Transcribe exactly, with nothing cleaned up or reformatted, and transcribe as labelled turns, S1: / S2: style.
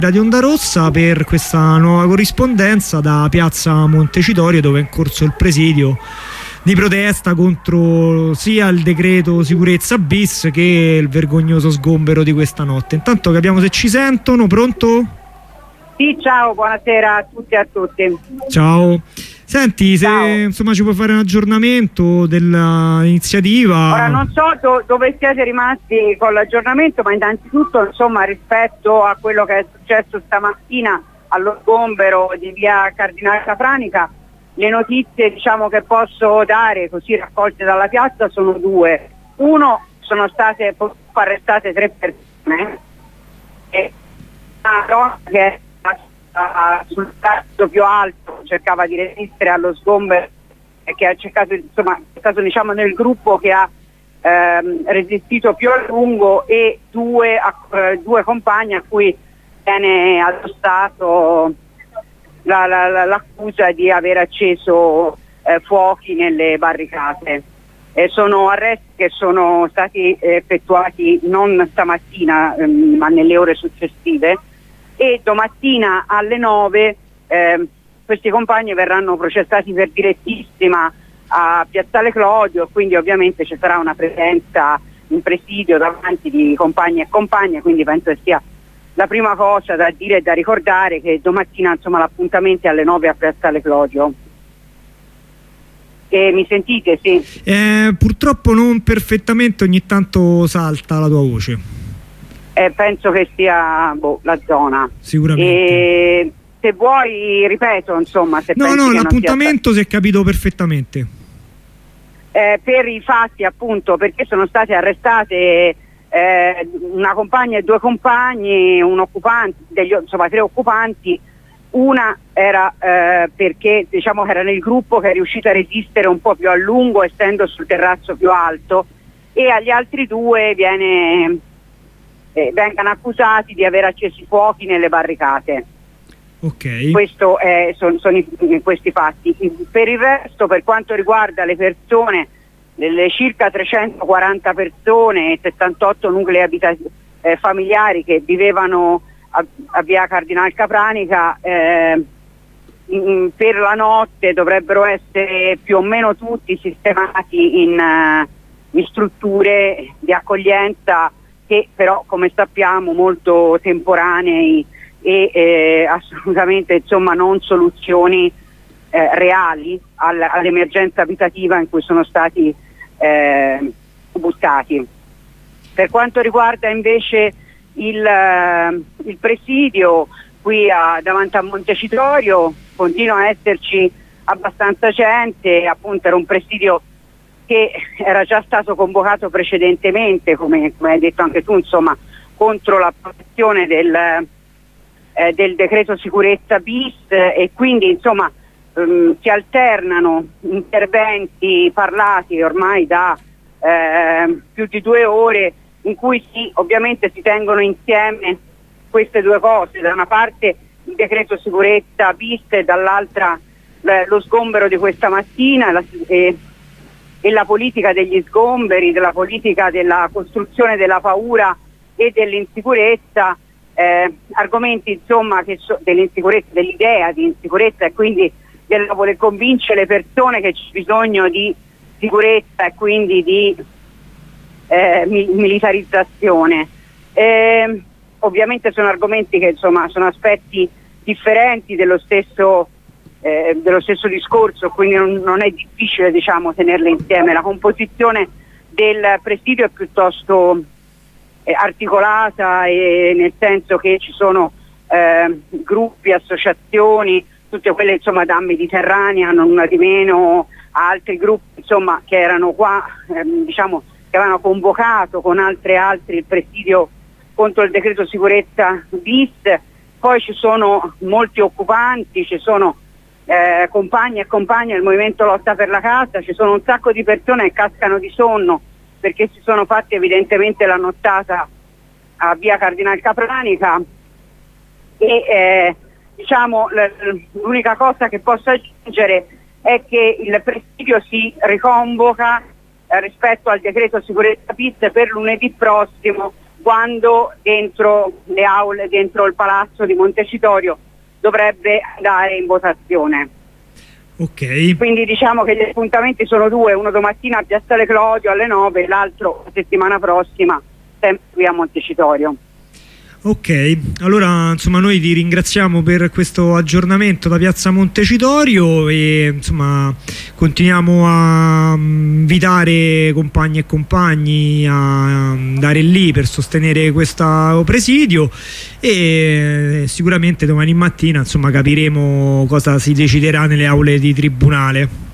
S1: di Onda Rossa per questa nuova corrispondenza da piazza Montecitorio, dove è in corso il presidio di protesta contro sia il decreto sicurezza bis che il vergognoso sgombero di questa notte. Intanto capiamo se ci sentono. Pronto?
S2: Sì, ciao, buonasera a tutti e a tutti.
S1: Ciao. Senti, se
S2: Ciao.
S1: insomma ci puoi fare un aggiornamento dell'iniziativa.
S2: Ora non so do, dove siete rimasti con l'aggiornamento, ma innanzitutto insomma rispetto a quello che è successo stamattina allo sgombero di via Cardinale Capranica, le notizie diciamo che posso dare così raccolte dalla piazza sono due. Uno, sono state arrestate tre persone e una donna che sul tasto più alto cercava di resistere allo sgombero e che ha cercato, insomma, è stato diciamo nel gruppo che ha ehm, resistito più a lungo, e due, eh, due compagni a cui viene addostato la, la, la, l'accusa di aver acceso eh, fuochi nelle barricate. Eh, sono arresti che sono stati effettuati non stamattina ehm, ma nelle ore successive, e domattina alle nove eh, questi compagni verranno processati per direttissima a Piazzale Clodio, quindi ovviamente ci sarà una presenza in presidio davanti di compagni e compagne, quindi penso che sia la prima cosa da dire e da ricordare che domattina insomma l'appuntamento è alle nove a Piazzale Clodio. E mi sentite? Sì.
S1: Eh, purtroppo non perfettamente, ogni tanto salta la tua voce.
S2: Eh, penso che sia boh, la zona.
S1: Sicuramente.
S2: E se vuoi, ripeto, insomma, se
S1: no, no, l'appuntamento
S2: sia...
S1: si è capito perfettamente.
S2: Eh, per i fatti, appunto, perché sono state arrestate eh, una compagna e due compagni, un occupante, degli, insomma tre occupanti. Una era eh, perché diciamo che era nel gruppo che è riuscito a resistere un po' più a lungo essendo sul terrazzo più alto, e agli altri due viene... Eh, vengano accusati di aver acceso i fuochi nelle barricate.
S1: Ok.
S2: Questo è, sono, sono i, questi fatti. Per il resto, per quanto riguarda le persone, le circa trecentoquaranta persone e settantotto nuclei abitati, eh, familiari che vivevano a, a via Cardinal Capranica, eh, in, per la notte dovrebbero essere più o meno tutti sistemati in, uh, in strutture di accoglienza, che però come sappiamo molto temporanei e eh, assolutamente insomma non soluzioni eh, reali all, all'emergenza abitativa in cui sono stati eh, buttati. Per quanto riguarda invece il, uh, il presidio qui a, davanti a Montecitorio, continua a esserci abbastanza gente, appunto era un presidio che era già stato convocato precedentemente, come, come hai detto anche tu, insomma, contro l'approvazione del, eh, del decreto sicurezza bis, eh, e quindi insomma ehm, si alternano interventi parlati ormai da eh, più di due ore, in cui si, ovviamente si tengono insieme queste due cose, da una parte il decreto sicurezza bis e dall'altra eh, lo sgombero di questa mattina, la, eh, e la politica degli sgomberi, della politica della costruzione della paura e dell'insicurezza, eh, argomenti insomma che so, dell'insicurezza, dell'idea di insicurezza, e quindi del voler convincere le persone che c'è bisogno di sicurezza e quindi di eh, militarizzazione. Eh, ovviamente sono argomenti che insomma sono aspetti differenti dello stesso Eh, dello stesso discorso, quindi non, non è difficile diciamo tenerle insieme. La composizione del presidio è piuttosto eh, articolata, e nel senso che ci sono eh, gruppi, associazioni, tutte quelle insomma da Mediterranea, non una di meno, altri gruppi insomma che erano qua, ehm, diciamo che avevano convocato con altre altri il presidio contro il decreto sicurezza bis. Poi ci sono molti occupanti, ci sono Eh, compagni e compagne del movimento Lotta per la Casa, ci sono un sacco di persone che cascano di sonno perché si sono fatti evidentemente la nottata a via Cardinal Capranica, e eh, diciamo l'unica cosa che posso aggiungere è che il presidio si riconvoca eh, rispetto al decreto sicurezza bis per lunedì prossimo quando dentro le aule, dentro il palazzo di Montecitorio dovrebbe andare in votazione.
S1: Ok.
S2: Quindi diciamo che gli appuntamenti sono due, uno domattina a Piazzale Clodio alle nove e l'altro la settimana prossima sempre qui a Montecitorio.
S1: Ok, allora insomma noi ti ringraziamo per questo aggiornamento da Piazza Montecitorio e insomma continuiamo a invitare compagni e compagni a andare lì per sostenere questo presidio e sicuramente domani mattina insomma capiremo cosa si deciderà nelle aule di tribunale.